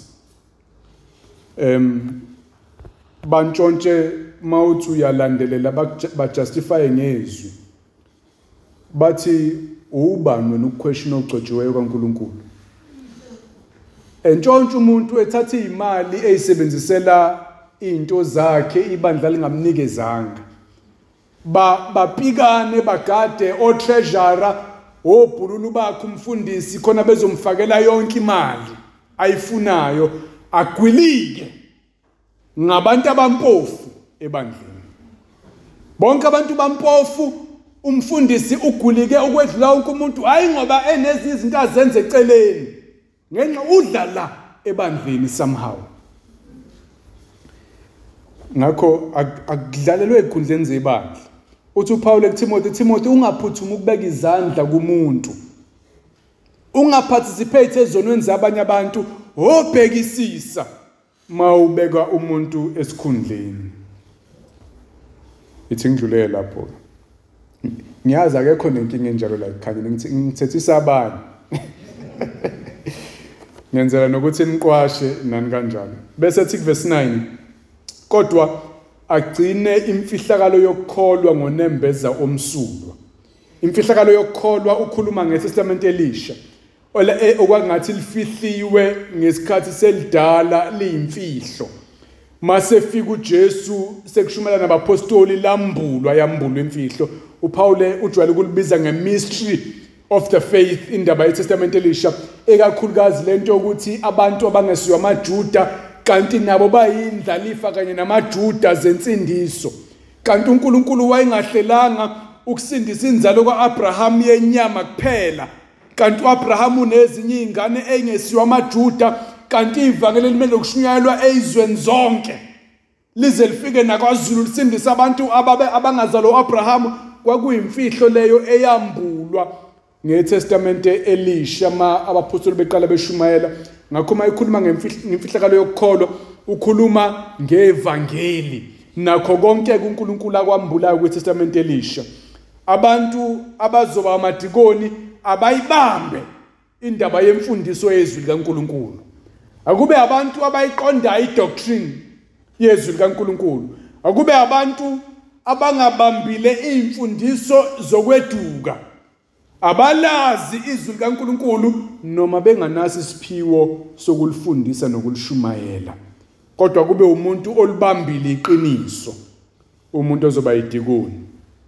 Em bantshontshe mawuthi uyalandelela ba justify ngezwi. Bathi ubani wena ukuquestion ogcotshiweyo kaNkulunkulu. Entshontsha umuntu ethatha imali eyisebenzisela into zakhe ibandla lingamnikezanga. Ba bapikane bagade o treasurer obhululu bakhe umfundisi khona bezomfakela yonke imali ayifunayo agwilike ngabantu abampofu ebandleni. Bonke abantu bampofu umfundisi ugulike ukwedlula wonke umuntu, hayi ngoba enezi izinto azenze eceleni, ngenxa udla la ebandleni somehow. Ngakho akudlalelwe ezikhundleni zebandla. Uthi uPaul kuTimothy, Timothy ungaphuthuma ukubeka izandla kumuntu, ungaparticipate ezonweni zabanye abantu, obhekisisa mawubeka umuntu esikhundleni. Ithi ngidlulele lapho. Ngiyazi akekho nenkinga enjalo la ekhaya, ngithethisa abanye. Ngenzela nokuthi niqwashe nani kanjalo. Bese ethi verse nine, kodwa agcine imfihlakalo yokukholwa ngonembeza omsulwa. Imfihlakalo yokukholwa ukhuluma ngeTestament Elisha, okwangathi lifihliwe ngesikhathi selidala liyimfihlo. Mase fika uJesu sekushumela nabapostoli lambulwa yambulwa imfihlo. uPaul ujwayele ukulibiza nge-mystery of the faith indaba yeTestament Elisha, ekakhulukazi lento ukuthi abantu abangesiyo amaJuda kanti nabo bayindlalifa kanye namaJuda zensindiso. Kanti uNkulunkulu wayengahlelanga ukusindisa inzalo kaAbraham yenyama kuphela, kanti uAbraham unezinye izingane engesiyo amaJuda, kanti ivangeli limele ukushunyayelwa ezweni zonke lize lifike nakwaZulu lisindisa abantu ababe abangazalwa uAbraham. Kwakuyimfihlo leyo eyambulwa ngeTestament Elisha ma abapostoli beqala beshumayela. Ngakho mayikhuluma ngemfihlakalo yokukholwa ukhuluma ngevangeli nakho konke uNkulunkulu akwambulayo kweTestament Elisha. Abantu abazoba amadikoni abayibambe indaba yemfundiso yezwi likaNkulunkulu. Akube abantu abayiqonda idoctrine yezwi likaNkulunkulu. Akube abantu abangabambile imfundiso zokweduka, abalazi izwi likaNkulunkulu noma benganasi isiphiwo sokulifundisa nokulishumayela, kodwa kube umuntu olibambile iqiniso, umuntu ozoba idikoni.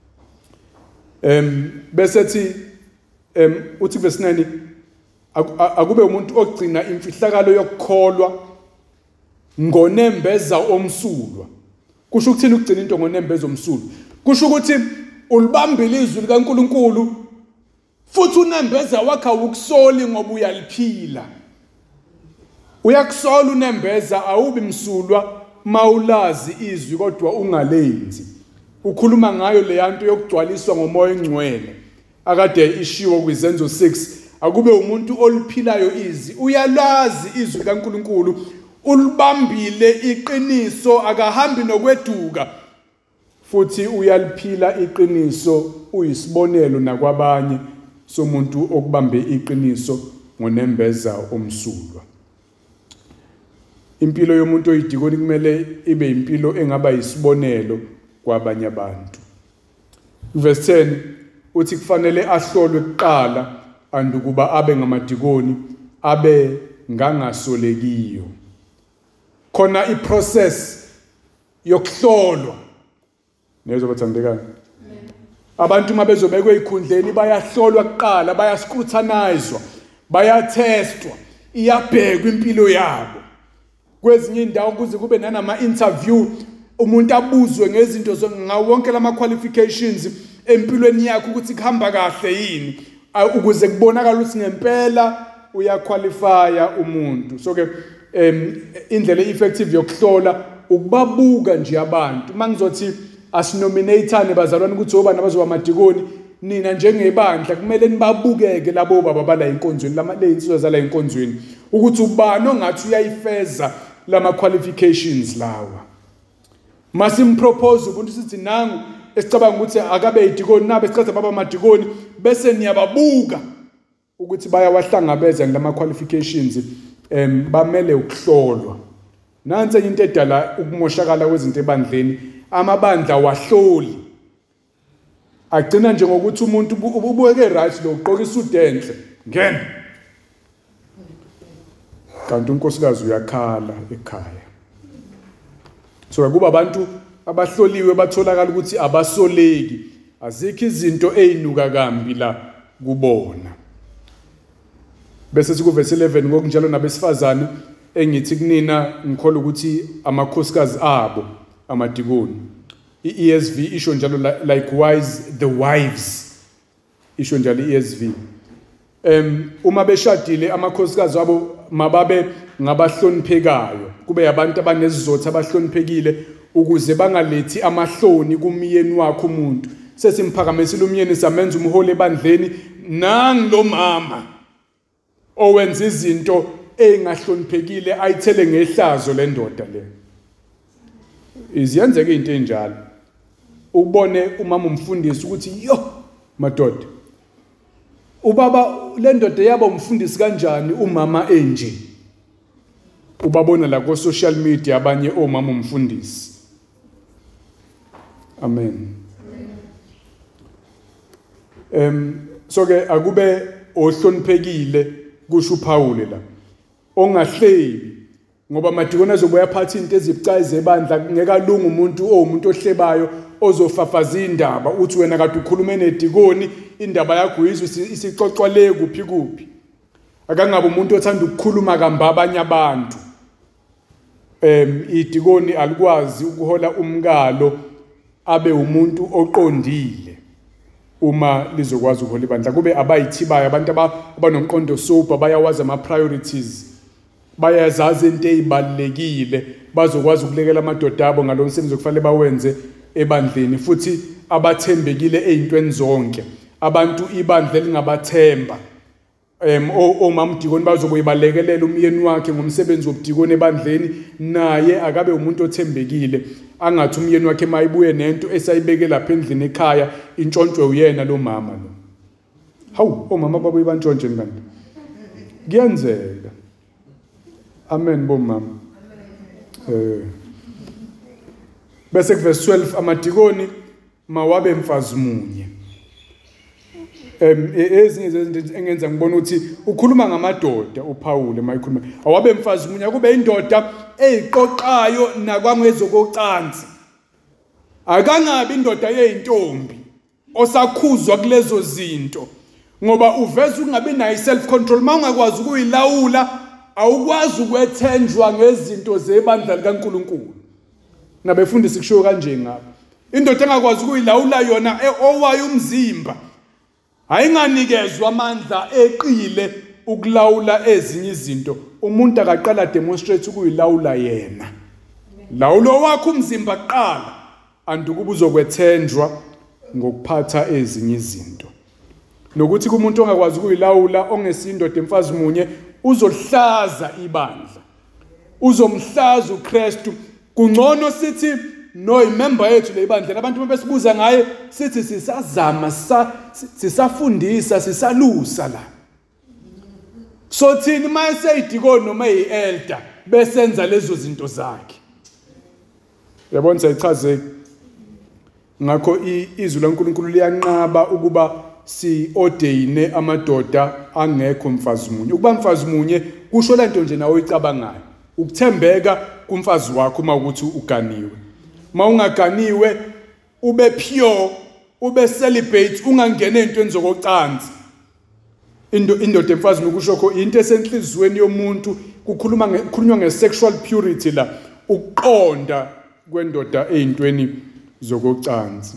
Em bese thi em uthi verse nine, akube umuntu ogcina imfihlakalo yokukholwa ngonembeza omsulwa. Kusho ukuthini ukugcina into ngonembeza omsulwa? Kusho ukuthi ulibambile izwi likaNkulunkulu futhi unembeza wakha ukusoli ngoba uyaliphila. Uyakusola unembeza, awubi msulwa mawulazi izwi kodwa ungalenzi. Ukhuluma ngayo le yanto yokugcwaliswa ngomoya ongcwele akade ishiwo kwizenzo six. Akube umuntu oliphilayo izwi, uyalazi izwi likaNkulunkulu, ulibambile iqiniso, akahambi nokweduka, futhi uyaliphila iqiniso, uyisibonelo nakwabanye somuntu okubambe iqiniso ngonembeza omsulwa. Impilo yomuntu oyidikoni kumele ibe impilo engaba yisibonelo kwabanye abantu. Verse ten uthi kufanele ahlolwe kuqala andukuba abe ngamadikoni, abe ngangasolekiyo. Khona iprocess yokuhlolwa nezo bathandekayo. Abantu mabezobekwe ikhundleni bayahlolwa kuqala, bayascrutinizwa, bayatestwa, iyabhekwa impilo yabo. Kwezinye indawo kuze kube nanama interview, umuntu abuzwe ngezinto ngawo wonke lama qualifications empilweni yakhe ukuthi kuhamba kahle yini, ukuze kubonakala ukuthi ngempela uyaqualifya umuntu. So ke em indlela effective yokuhlola ukubabuka nje abantu. Mangizothi asinominatane bazalwane ukuthi oba nabazoba amadikoni, nina njengebandla kumele nibabukeke labo baba bala inkonzweni, lama lezinsizwa zala inkonzweni, ukuthi ubani ongathi uyayifeza lama qualifications lawa. Masimpropose ubuntu sithi nangu esicabanga ukuthi akabe idikoni nabe sicatha baba amadikoni, bese niyababuka ukuthi bayawahlangabeza ngama qualifications em bamele ukuhlolwa. Nansi into edala ukumoshakala kwezinto ebandleni, amabandla wahloli agcina nje ngokuthi umuntu ubukeke right lo ugqoka isuit enhle ngene, kanti unkosikazi uyakhala ekhaya. So kuba abantu abahloliwe batholakala ukuthi abasoleki, azikho izinto ezinuka kambi la kubona. Bese siku verse eleven ngokunjalo nabesifazane engithi kunina ngikholwa ukuthi amakhosikazi abo amadikoni. I-E S V isho njalo likewise the wives isho njalo i-E S V. Em uma beshadile amakhosikazi wabo mababe ngabahloniphekayo, kube yabantu abanezizotha abahloniphekile ukuze bangalethi amahloni kumyeni wakhe umuntu. Sesimphakamesile umyeni samenza umholi ebandleni, nangi lo mama owenza izinto engahloniphekile ayithele ngehlazo lendoda le. Iziyenzeka into enjalo. Ubone umama umfundisi ukuthi yo madoda, ubaba lendoda yabo umfundisi kanjani umama enje. Ubabona la ku social media abanye omama umfundisi. Amen. Em so ke akube ohloniphekile kusho uPaul la. Ongahlebi ngoba amadikoni azobuya aphatha into ezibucayi zebandla, ngeke alunga umuntu owumuntu ohlebayo ozofafaza indaba uthi wena kade ukhuluma nedikoni indaba yakho yizwe isixoxwa le kuphi kuphi. Akangabe umuntu othanda ukukhuluma kamba abanye abantu. Em idikoni alikwazi ukuhola umkalo abe umuntu oqondile uma lizokwazi ukuhola ibandla. Kube abayithibayo abantu abanomqondo sober, bayawazi ama priorities, bayazazi into ezibalekile, bazokwazi ukulekela amadoda abo ngalo msebenzi okufanele bawenze ebandleni, futhi abathembekile ezintweni zonke. Abantu ibandla lingabathemba. Em omama udikoni bazobuyibalekelela umyeni wakhe ngomsebenzi wobudikoni ebandleni, naye akabe umuntu othembekile, angathi umyeni wakhe mayibuye nento esayibeke lapha endlini ekhaya intshontshwe uyena lo mama lo. Hawu omama babuye bantshontshe kanti kuyenzeka. Amen bomama. Eh bese verse twelve, amadikoni mawabe mfazi munye. Em ezinye izinto engenza ngibona ukuthi ukhuluma ngamadoda uPaul emayikhuluma awabe mfazi munye, kube indoda eziqoqayo nakwangwezokocansi. Akangabi indoda yeintombi osakhuzwa kulezo zinto, ngoba uveza ukungabi nayo self control. Mawungakwazi ukuyilawula awukwazi ukwethenjwa ngezinto zebandla likaNkulunkulu. Nabefundisi kusho kanje ngapha, indoda engakwazi ukuyilawula yona owayo umzimba ayinganikezwa amandla eqile ukulawula ezinye izinto. Umuntu akaqala demonstrate ukuyilawula yena. Lawulo wakho umzimba kuqala andukube uzokwethenjwa ngokuphatha ezinye izinto. Nokuthi kumuntu ongakwazi ukuyilawula ongesindoda emfazi munye uzolihlaza ibandla, uzomhlaza uKristu. Kungcono sithi no imember yethu le ibandla, abantu besibuza ngaye sithi sisazama sisafundisa sisalusa la. So thini mayese idikoni noma ielder besenza lezo zinto zakhe. Yabona sayichaze ngakho izwi laNkulunkulu liyanqaba ukuba si ordaine amadoda angekho mfazi munye. Ukuba mfazi munye kusho lento nje nawe uyicabangayo, ukuthembeka kumfazi wakho uma ukuthi uganiwe. Mawungaganiwe ube pure, ube celibate, ungangene entweni zokocansi. Indo indoda emfazi nokushokho into esenhlizweni yomuntu. Kukhuluma kukhulunywa ngesexual purity la, ukuqonda kwendoda ezintweni zokocansi.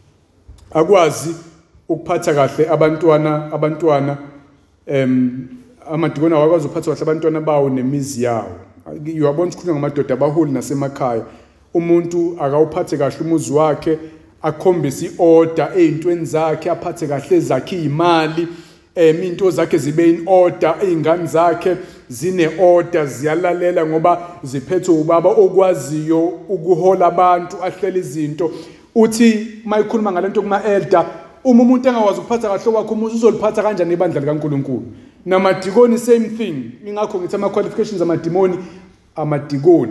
Akwazi ukuphatha kahle abantwana abantwana em amadikoni awakwazi ukuphatha kahle abantwana bawo nemizi yawo. Uyabona ukukhulunywa ngamadoda abaholi nasemakhaya. Umuntu akawuphathe kahle umuzi wakhe, akhombise iorder ezintweni zakhe, aphathe kahle zakhe imali, em into zakhe zibe in order, izingane zakhe zine order, ziyalalela ngoba ziphethwe ubaba okwaziyo ukuhola abantu, ahlela izinto. Uthi mayikhuluma ngalento kuma elder, uma umuntu engakwazi ukuphatha kahle kwakhe umuzi uzoliphatha kanjani ibandla likaNkulunkulu? Namadikoni same thing. Ingakho ngithi ama qualifications amadimoni amadikoni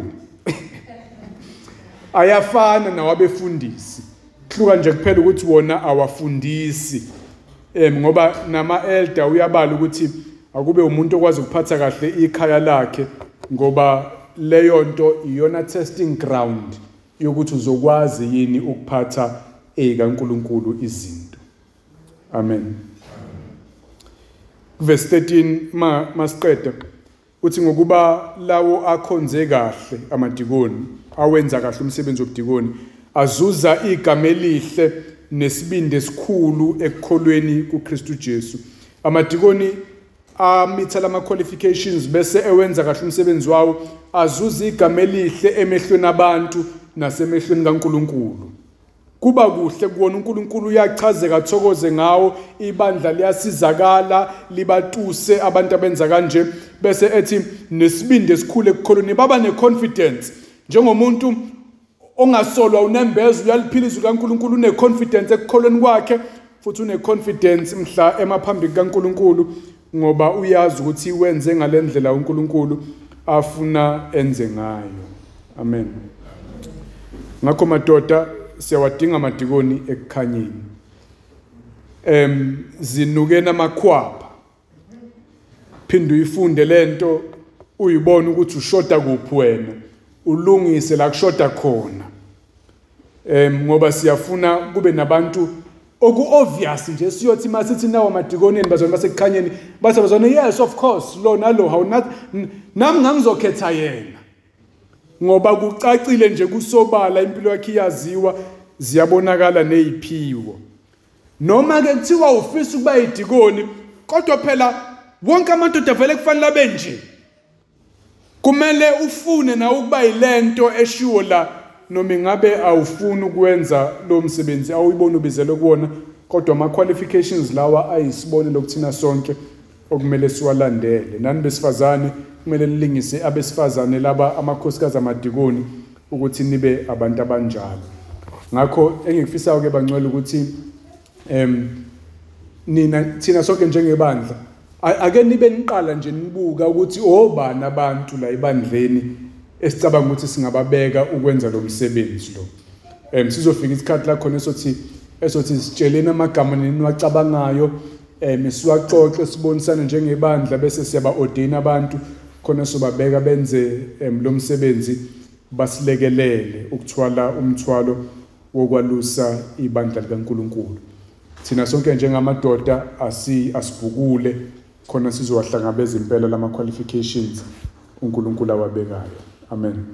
ayafana nawabefundisi, kuhluka nje kuphela ukuthi wona awafundisi. Em ngoba nama elder uyabala ukuthi akube umuntu okwazi ukuphatha kahle ikhaya lakhe, ngoba leyo nto iyona testing ground yokuthi uzokwazi yini ukuphatha ekaNkulunkulu izinto. Amen. Verse thirteen ma masiqeda uthi ngokuba lawo akhonze kahle amadikoni awenza kahle umsebenzi wobudikoni azuza igama elihle nesibindi esikhulu ekukholweni kuKristu Jesu. Amadikoni amitha lama qualifications bese ewenza kahle umsebenzi wawo azuza igama elihle emehlweni abantu nasemehlweni kaNkulunkulu. Kuba kuhle kuona uNkulunkulu uyachazeka athokoze ngawo, ibandla liyasizakala libatuse abantu abenza kanje, bese ethi nesibindi esikhulu ekukholweni baba neconfidence njengomuntu ongasolwa unembezo uyaliphilizwa kaNkulunkulu uneconfidence ekukholweni kwakhe futhi uneconfidence mhla emaphambi kaNkulunkulu ngoba uyazi ukuthi wenze ngalendlela uNkulunkulu afuna enze ngayo. Amen. Ngakho madoda siyawadinga amadikoni ekukhanyeni. Em zinukena amakhwapha. Phinde uyifunde lento uyibona ukuthi ushoda kuphi wena. Ulungise la kushoda khona. Em ngoba siyafuna kube nabantu oku obvious nje siyothi masithi nawo amadikoneni bazona basekukhanyeni bathi bazona yes of course lo nalo how not nami ngangizokhetha yena. Ngoba kucacile nje kusobala impilo yakhe iyaziwa ziyabonakala neziphiwo. Noma ke kuthiwa ufisa ukuba idikoni kodwa phela wonke amadoda vele kufanele benje. Kumele ufune na ukuba ilento eshiwo la noma ngabe awufuni ukwenza lo msebenzi awuyibona ubizele kuwona kodwa ama qualifications lawa ayisibonelo kuthina sonke okumele siwalandele. Nani besifazane kumele nilingise abesifazane laba amakhosikazi amadikoni ukuthi nibe abantu abanjalo. Ngakho engikufisayo ke bangcwele ukuthi em nina thina sonke njengebandla ake nibe niqala nje nibuka ukuthi obani abantu la ibandleni esicabanga ukuthi singababeka ukwenza lo msebenzi lo. Em sizofika isikhathi la khona esothi esothi sitshelene amagama neniwacabangayo em siwaxoxe sibonisana njengebandla bese siyaba ordain abantu khona sobabeka benze lo msebenzi basilekelele ukuthwala umthwalo wokwalusa ibandla likaNkulunkulu. Thina sonke njengamadoda asi asibhukule khona sizowahlangabeza impela lama qualifications uNkulunkulu awabekayo. Amen.